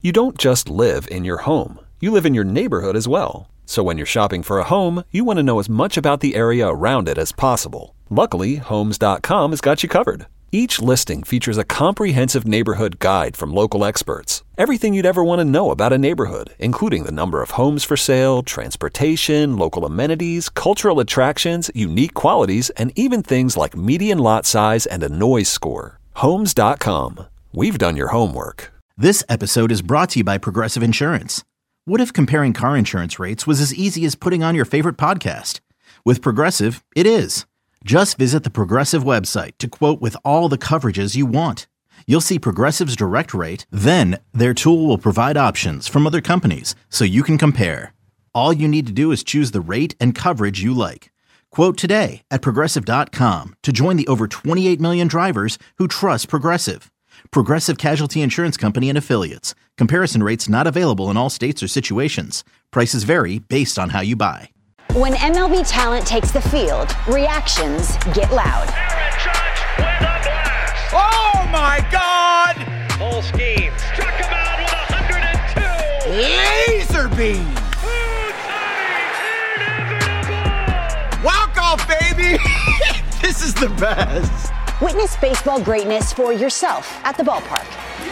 You don't just live in your home. You live in your neighborhood as well. So when you're shopping for a home, you want to know as much about the area around it as possible. Luckily, Homes.com has got you covered. Each listing features a comprehensive neighborhood guide from local experts. Everything you'd ever want to know about a neighborhood, including the number of homes for sale, transportation, local amenities, cultural attractions, unique qualities, and even things like median lot size and a noise score. Homes.com. We've done your homework. This episode is brought to you by Progressive Insurance. What if comparing car insurance rates was as easy as putting on your favorite podcast? With Progressive, it is. Just visit the Progressive website to quote with all the coverages you want. You'll see Progressive's direct rate, then their tool will provide options from other companies so you can compare. All you need to do is choose the rate and coverage you like. Quote today at Progressive.com to join the over 28 million drivers who trust Progressive. Progressive Casualty Insurance Company and Affiliates. Comparison rates not available in all states or situations. Prices vary based on how you buy. When MLB talent takes the field, reactions get loud. Aaron Judge with a blast. Oh my God! Full scheme. Struck him out with 102. Laser beam. Walk off, baby. This is the best. Witness baseball greatness for yourself at the ballpark.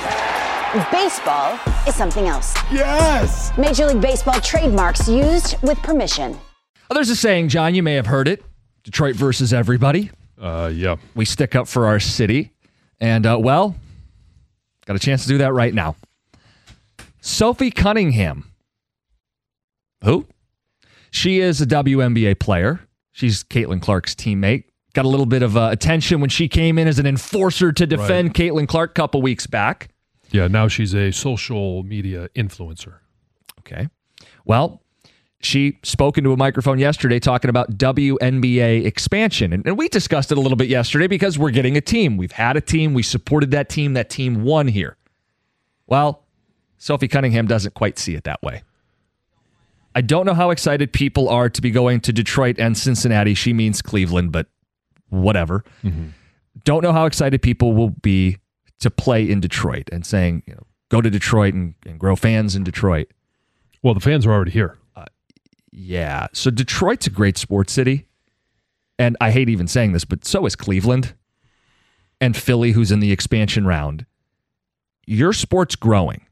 Baseball is something else. Yes. Major League Baseball trademarks used with permission. Oh, there's a saying, John, you may have heard it. Detroit versus everybody. Yeah. We stick up for our city. And, well, got a chance to do that right now. Sophie Cunningham. Who? She is a WNBA player. She's Caitlin Clark's teammate. Got a little bit of attention when she came in as an enforcer to defend Caitlin Clark a couple weeks back. Yeah, now she's a social media influencer. Okay. Well, she spoke into a microphone yesterday talking about WNBA expansion. And we discussed it a little bit yesterday because we're getting a team. We've had a team. We supported that team. That team won here. Well, Sophie Cunningham doesn't quite see it that way. I don't know how excited people are to be going to Detroit and Cincinnati. She means Cleveland, but whatever. Mm-hmm. Don't know how excited people will be to play in Detroit and saying, go to Detroit and grow fans in Detroit. Well, the fans are already here. Yeah. So Detroit's a great sports city. And I hate even saying this, but so is Cleveland and Philly, who's in the expansion round. Your sport's growing.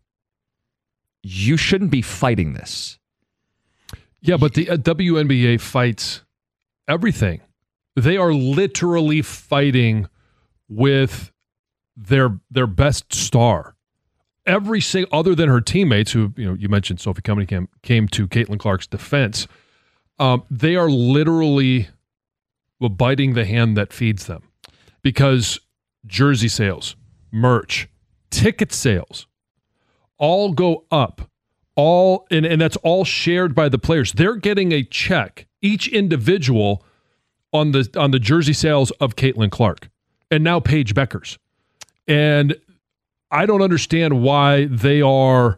You shouldn't be fighting this. Yeah, but the WNBA fights everything. They are literally fighting with their best star. Every single, other than her teammates, who you mentioned, Sophie Cunningham came to Caitlin Clark's defense. They are literally biting the hand that feeds them, because jersey sales, merch, ticket sales, all go up. And that's all shared by the players. They're getting a check, each individual, on the jersey sales of Caitlin Clark and now Paige Beckers. And I don't understand why they are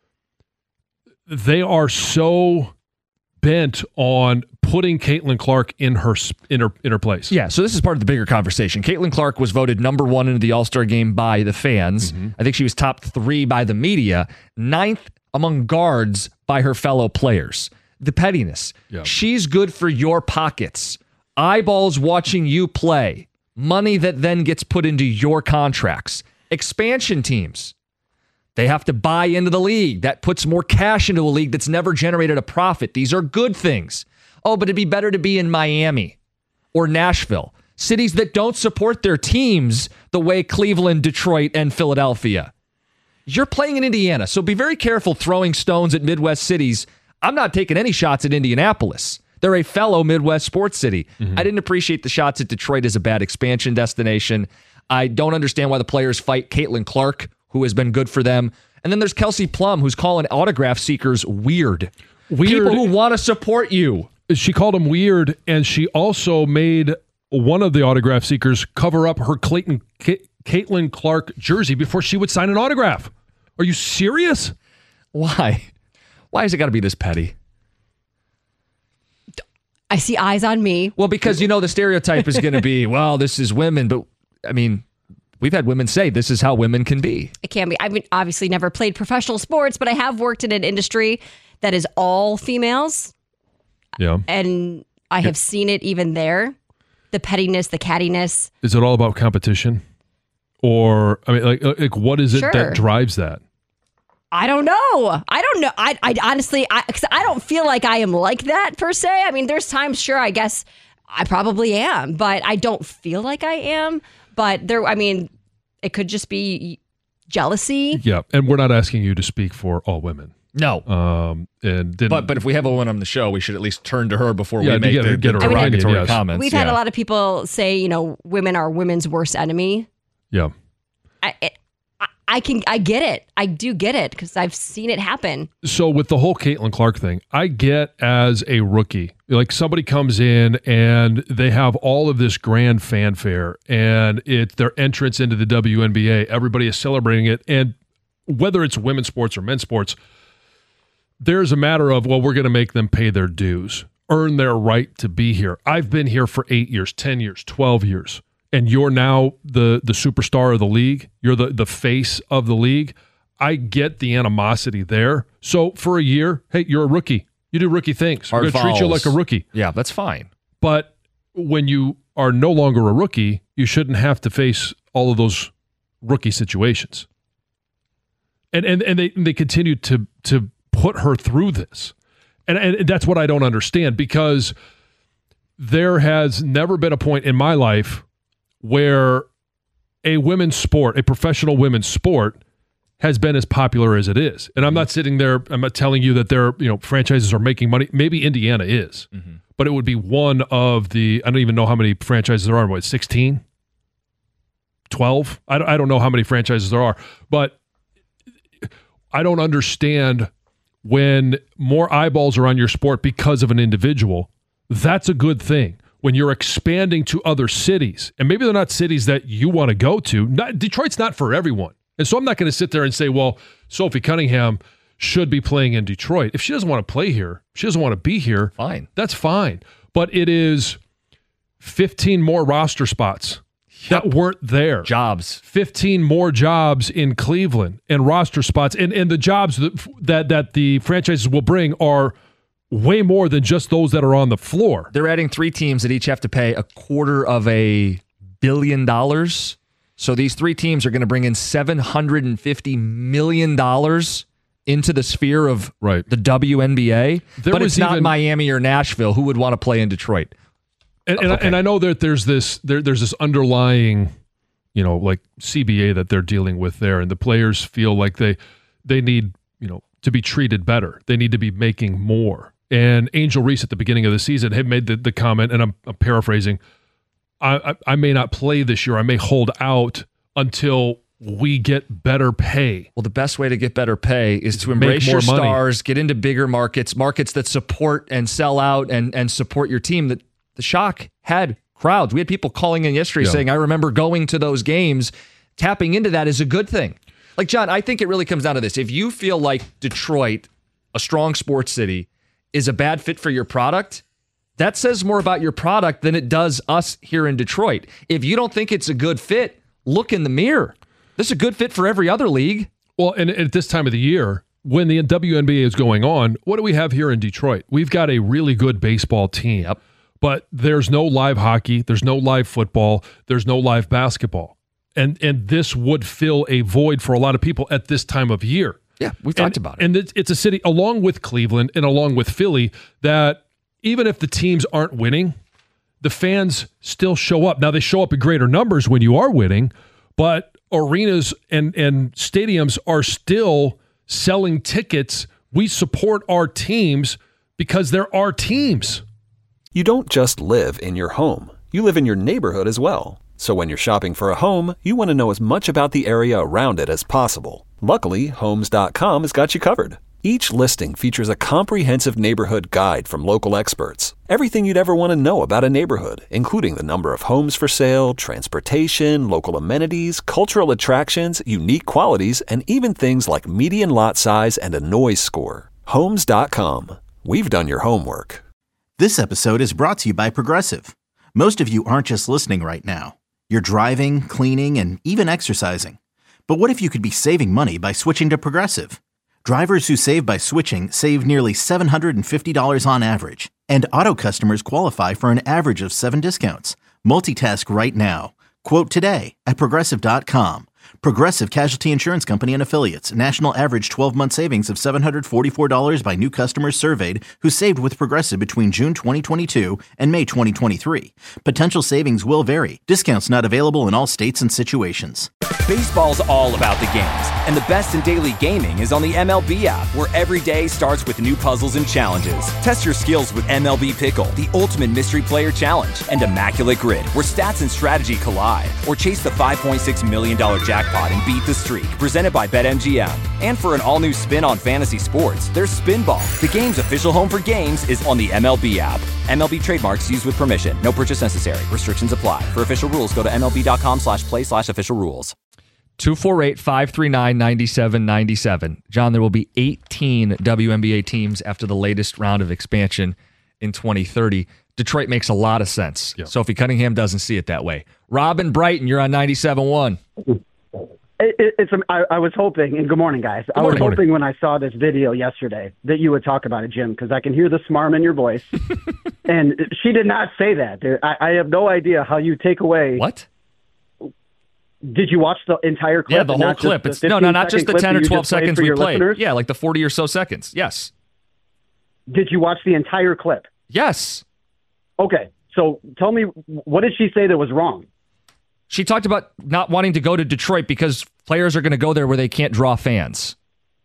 so bent on putting Caitlin Clark in her place. Yeah, so this is part of the bigger conversation. Caitlin Clark was voted number 1 into the All-Star game by the fans. Mm-hmm. I think she was top 3 by the media, 9th among guards by her fellow players. The pettiness. Yep. She's good for your pockets. Eyeballs watching you play. Money that then gets put into your contracts. Expansion teams. They have to buy into the league. That puts more cash into a league that's never generated a profit. These are good things. Oh, but it'd be better to be in Miami or Nashville. Cities that don't support their teams the way Cleveland, Detroit, and Philadelphia. You're playing in Indiana, so be very careful throwing stones at Midwest cities. I'm not taking any shots at Indianapolis. They're a fellow Midwest sports city. Mm-hmm. I didn't appreciate the shots at Detroit as a bad expansion destination. I don't understand why the players fight Caitlin Clark, who has been good for them. And then there's Kelsey Plum, who's calling autograph seekers weird. People who want to support you. She called them weird, and she also made one of the autograph seekers cover up her Caitlin Clark jersey before she would sign an autograph. Are you serious? Why? Why has it got to be this petty? I see eyes on me. Well, because the stereotype is going to be, well, this is women, but we've had women say this is how women can be. It can be. I've obviously never played professional sports, but I have worked in an industry that is all females. Yeah. And I have seen it even there. The pettiness, the cattiness. Is it all about competition? Or, I mean, like what is it that drives that? I don't know. I honestly, because I don't feel like I am like that per se. I mean, there's times, sure, I guess I probably am, but I don't feel like I am. But it could just be jealousy. Yeah, and we're not asking you to speak for all women. No. But if we have a woman on the show, we should at least turn to her before we make the derogatory comments. We've had a lot of people say, women are women's worst enemy. Yeah. I get it. I do get it because I've seen it happen. So with the whole Caitlin Clark thing, I get as a rookie, like somebody comes in and they have all of this grand fanfare and it's their entrance into the WNBA. Everybody is celebrating it. And whether it's women's sports or men's sports, there's a matter of, well, we're going to make them pay their dues, earn their right to be here. I've been here for 8 years, 10 years, 12 years. And you're now the superstar of the league. You're the face of the league. I get the animosity there. So for a year, hey, you're a rookie. You do rookie things. We're going to treat you like a rookie. Yeah, that's fine. But when you are no longer a rookie, you shouldn't have to face all of those rookie situations. And they continue to put her through this. And that's what I don't understand, because there has never been a point in my life where a women's sport, a professional women's sport, has been as popular as it is. And I'm not sitting there, I'm not telling you that their franchises are making money. Maybe Indiana is. Mm-hmm. But it would be one of the, I don't even know how many franchises there are. What, 16? 12? I don't know how many franchises there are. But I don't understand when more eyeballs are on your sport because of an individual. That's a good thing. When you're expanding to other cities, and maybe they're not cities that you want to go to. Detroit's not for everyone. And so I'm not going to sit there and say, well, Sophie Cunningham should be playing in Detroit. If she doesn't want to play here, she doesn't want to be here, fine. That's fine. But it is 15 more roster spots that weren't there. Jobs. 15 more jobs in Cleveland and roster spots. And the jobs that the franchises will bring are way more than just those that are on the floor. They're adding 3 teams that each have to pay $250 million. So these 3 teams are going to bring in $750 million into the sphere of the WNBA. But it's not Miami or Nashville. Who would want to play in Detroit? And I know that there's this underlying, like CBA that they're dealing with there, and the players feel like they need, to be treated better. They need to be making more. And Angel Reese at the beginning of the season had made the comment, and I'm paraphrasing, I may not play this year. I may hold out until we get better pay. Well, the best way to get better pay is to embrace your stars, get into bigger markets that support and sell out and support your team. The Shock had crowds. We had people calling in yesterday saying, I remember going to those games. Tapping into that is a good thing. Like, John, I think it really comes down to this. If you feel like Detroit, a strong sports city, is a bad fit for your product, that says more about your product than it does us here in Detroit. If you don't think it's a good fit, look in the mirror. This is a good fit for every other league. Well, and at this time of the year, when the WNBA is going on, what do we have here in Detroit? We've got a really good baseball team. Yep. But there's no live hockey, there's no live football, there's no live basketball. And this would fill a void for a lot of people at this time of year. Yeah, we've talked about it. And it's a city, along with Cleveland and along with Philly, that even if the teams aren't winning, the fans still show up. Now, they show up in greater numbers when you are winning, but arenas and stadiums are still selling tickets. We support our teams because they're our teams. You don't just live in your home. You live in your neighborhood as well. So when you're shopping for a home, you want to know as much about the area around it as possible. Luckily, Homes.com has got you covered. Each listing features a comprehensive neighborhood guide from local experts. Everything you'd ever want to know about a neighborhood, including the number of homes for sale, transportation, local amenities, cultural attractions, unique qualities, and even things like median lot size and a noise score. Homes.com. We've done your homework. This episode is brought to you by Progressive. Most of you aren't just listening right now. You're driving, cleaning, and even exercising. But what if you could be saving money by switching to Progressive? Drivers who save by switching save nearly $750 on average, and auto customers qualify for an average of 7 discounts. Multitask right now. Quote today at Progressive.com. Progressive Casualty Insurance Company and Affiliates. National average 12-month savings of $744 by new customers surveyed who saved with Progressive between June 2022 and May 2023. Potential savings will vary. Discounts not available in all states and situations. Baseball's all about the games, and the best in daily gaming is on the MLB app, where every day starts with new puzzles and challenges. Test your skills with MLB Pickle, the ultimate mystery player challenge, and Immaculate Grid, where stats and strategy collide. Or chase the $5.6 million jackpot and beat the streak, presented by BetMGM. And for an all-new spin on fantasy sports, there's Spinball. The game's official home for games is on the MLB app. MLB trademarks used with permission. No purchase necessary. Restrictions apply. For official rules, go to MLB.com/play/official rules. 248-539-9797. John, there will be 18 WNBA teams after the latest round of expansion in 2030. Detroit makes a lot of sense. Yep. Sophie Cunningham doesn't see it that way. Robin Brighton, you're on 97.1. I was hoping, and good morning, guys. I was hoping when I saw this video yesterday that you would talk about it, Jim, because I can hear the smarm in your voice. And she did not say that. I have no idea how you take away. What? Did you watch the entire clip? Yeah, the whole clip. Not just the 10 or 12 seconds we played. Listeners? Yeah, like the 40 or so seconds. Yes. Did you watch the entire clip? Yes. Okay, so tell me, what did she say that was wrong? She talked about not wanting to go to Detroit because players are going to go there where they can't draw fans.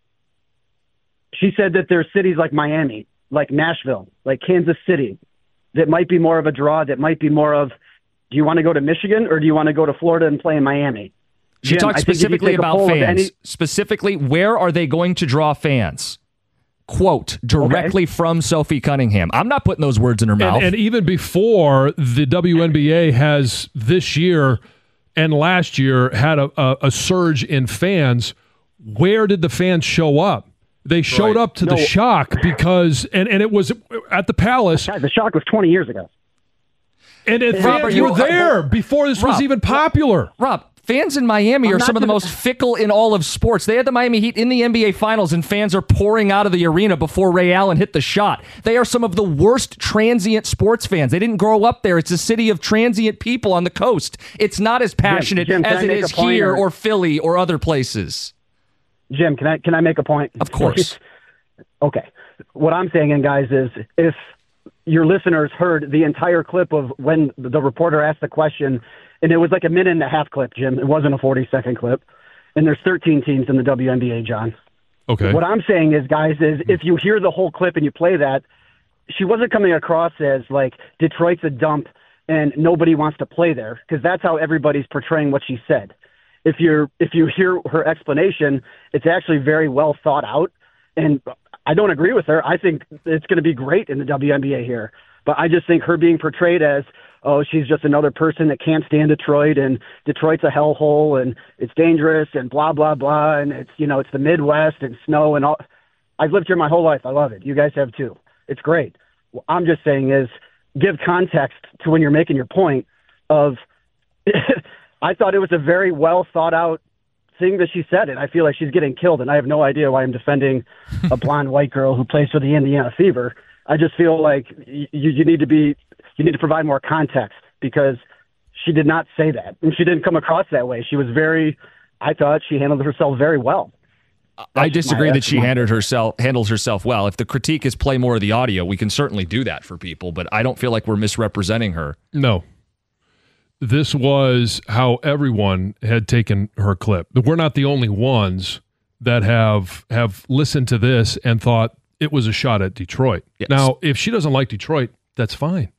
She said that there's cities like Miami, like Nashville, like Kansas City, that might be more of a draw, that might be more of, do you want to go to Michigan or do you want to go to Florida and play in Miami? She talked specifically about fans. Specifically, where are they going to draw fans? Quote, directly from Sophie Cunningham. I'm not putting those words in her mouth. And even before, the WNBA has this year and last year had a surge in fans. Where did the fans show up? They showed up to the Shock because, and it was at the Palace. The Shock was 20 years ago. And fans were there before this was even popular. Rob, fans in Miami are some of the most fickle in all of sports. They had the Miami Heat in the NBA Finals, and fans are pouring out of the arena before Ray Allen hit the shot. They are some of the worst transient sports fans. They didn't grow up there. It's a city of transient people on the coast. It's not as passionate as it is here or Philly or other places. Jim, can I make a point? Of course. Okay. What I'm saying, guys, is if your listeners heard the entire clip of when the reporter asked the question, and it was like a 1.5-minute clip, Jim. It wasn't a 40-second clip. And there's 13 teams in the WNBA, John. Okay. What I'm saying is, guys, is if you hear the whole clip and you play that, she wasn't coming across as like Detroit's a dump and nobody wants to play there, because that's how everybody's portraying what she said. If you hear her explanation, it's actually very well thought out. And I don't agree with her. I think it's going to be great in the WNBA here. But I just think her being portrayed as, oh, she's just another person that can't stand Detroit, and Detroit's a hellhole, and it's dangerous, and blah, blah, blah, and it's, it's the Midwest and snow and all. I've lived here my whole life. I love it. You guys have too. It's great. What I'm just saying is give context to when you're making your point of I thought it was a very well thought out thing that she said, and I feel like she's getting killed, and I have no idea why I'm defending a blonde white girl who plays for the Indiana Fever. I just feel like you need to provide more context, because she did not say that, and she didn't come across that way. She was I thought she handled herself very well. I disagree that she handled herself well. If the critique is play more of the audio, we can certainly do that for people, but I don't feel like we're misrepresenting her. No. This was how everyone had taken her clip. We're not the only ones that have listened to this and thought it was a shot at Detroit. Yes. Now, if she doesn't like Detroit, that's fine.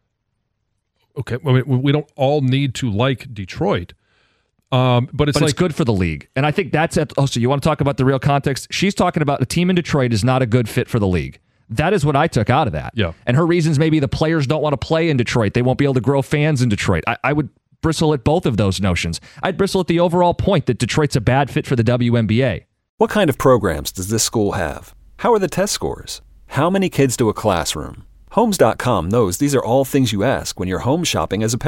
Okay, we don't all need to like Detroit. But it's good for the league. And I think that's so you want to talk about the real context? She's talking about a team in Detroit is not a good fit for the league. That is what I took out of that. Yeah. And her reasons, maybe the players don't want to play in Detroit. They won't be able to grow fans in Detroit. I would bristle at both of those notions. I'd bristle at the overall point that Detroit's a bad fit for the WNBA. What kind of programs does this school have? How are the test scores? How many kids to a classroom? Homes.com knows these are all things you ask when you're home shopping as a parent.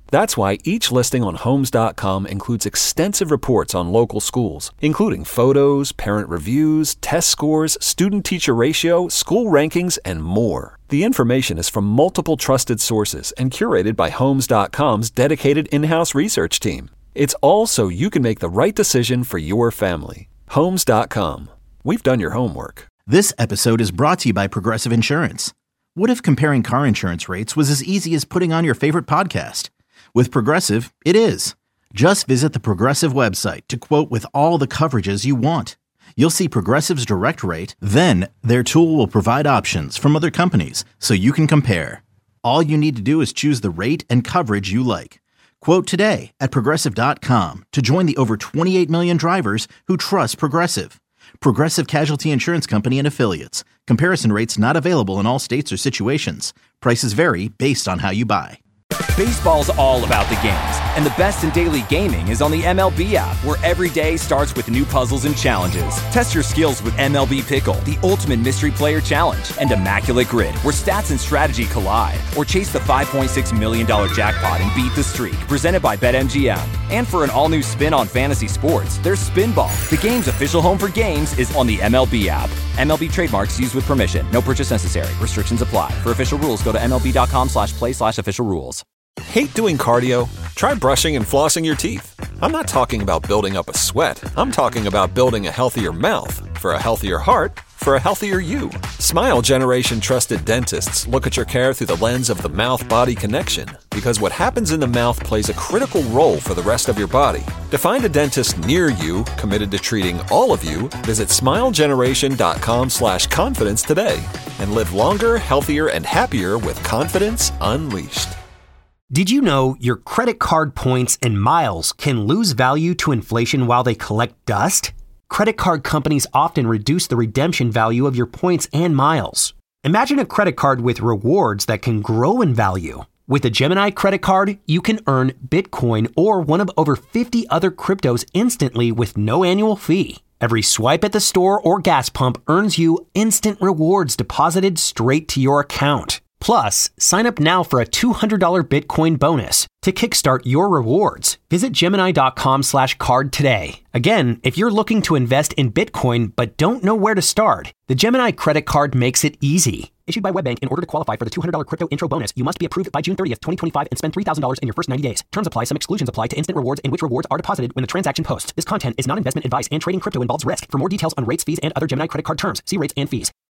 That's why each listing on Homes.com includes extensive reports on local schools, including photos, parent reviews, test scores, student-teacher ratio, school rankings, and more. The information is from multiple trusted sources and curated by Homes.com's dedicated in-house research team. It's all so you can make the right decision for your family. Homes.com. We've done your homework. This episode is brought to you by Progressive Insurance. What if comparing car insurance rates was as easy as putting on your favorite podcast? With Progressive, it is. Just visit the Progressive website to quote with all the coverages you want. You'll see Progressive's direct rate, then their tool will provide options from other companies so you can compare. All you need to do is choose the rate and coverage you like. Quote today at Progressive.com to join the over 28 million drivers who trust Progressive. Progressive Casualty Insurance Company and Affiliates. Comparison rates not available in all states or situations. Prices vary based on how you buy. Baseball's all about the games, and the best in daily gaming is on the MLB app, where every day starts with new puzzles and challenges. Test your skills with MLB Pickle, the ultimate mystery player challenge, and Immaculate Grid, where stats and strategy collide. Or chase the $5.6 million jackpot and beat the streak, presented by BetMGM. And for an all-new spin on fantasy sports, there's Spinball. The game's official home for games is on the MLB app. MLB trademarks used with permission. No purchase necessary. Restrictions apply. For official rules, go to MLB.com/play/official rules. Hate doing cardio? Try brushing and flossing your teeth. I'm not talking about building up a sweat. I'm talking about building a healthier mouth. For a healthier heart, for a healthier you. Smile Generation trusted dentists look at your care through the lens of the mouth-body connection, because what happens in the mouth plays a critical role for the rest of your body. To find a dentist near you committed to treating all of you, visit smilegeneration.com/confidence today and live longer, healthier, and happier with confidence unleashed. Did you know your credit card points and miles can lose value to inflation while they collect dust? Credit card companies often reduce the redemption value of your points and miles. Imagine a credit card with rewards that can grow in value. With a Gemini credit card, you can earn Bitcoin or one of over 50 other cryptos instantly with no annual fee. Every swipe at the store or gas pump earns you instant rewards deposited straight to your account. Plus, sign up now for a $200 Bitcoin bonus. To kickstart your rewards, visit Gemini.com/card today. Again, if you're looking to invest in Bitcoin but don't know where to start, the Gemini credit card makes it easy. Issued by WebBank, in order to qualify for the $200 crypto intro bonus, you must be approved by June 30th, 2025 and spend $3,000 in your first 90 days. Terms apply. Some exclusions apply to instant rewards in which rewards are deposited when the transaction posts. This content is not investment advice, and trading crypto involves risk. For more details on rates, fees, and other Gemini credit card terms, see rates and fees.